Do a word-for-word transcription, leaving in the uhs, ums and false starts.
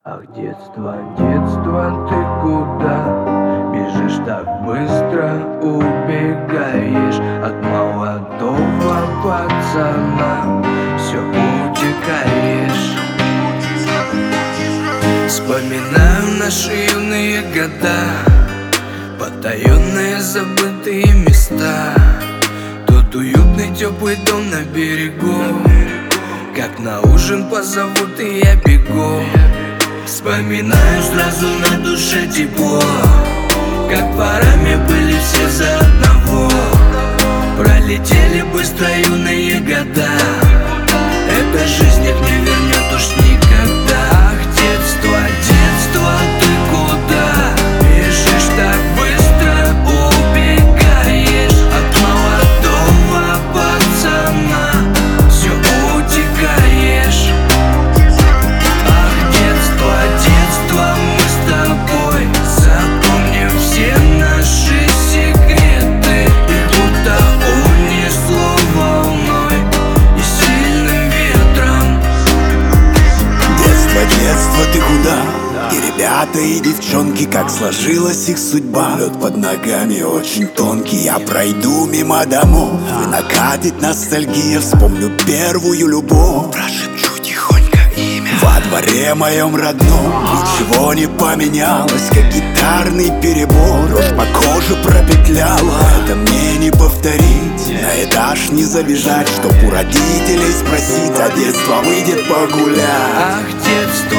Ах, детство, детство, ты куда? Бежишь так быстро, убегаешь от молодого пацана. Все утекаешь. Вспоминаю наши юные года, потаенные забытые места. Тот уютный теплый дом на берегу, как на ужин позовут, и я бегу. Вспоминаю, сразу на душе тепло, как парами были все за одного. Пролетели быстро юные года, эта жизнь их не вернет уж никогда. Ах, детство, детство, ты куда? Бежишь так быстро, убегаешь от молодого пацана. Все утекаешь. Ах, детство, детство, мы с тобой запомним все наши секреты. Их будто унесло волной и сильным ветром. Детство, детство, ты куда? И ребята, и девчонки, как сложилась их судьба. Лед под ногами очень тонкий, я пройду мимо домов, и накатит ностальгия. Вспомню первую любовь, прошепчу тихонько имя. Во дворе моем родном ничего не поменялось, как гитарный перебор дрожь по коже пропетляла. Это мне не повторить, на этаж не забежать, чтоб у родителей спросить, а детство выйдет погулять. Ах, детство.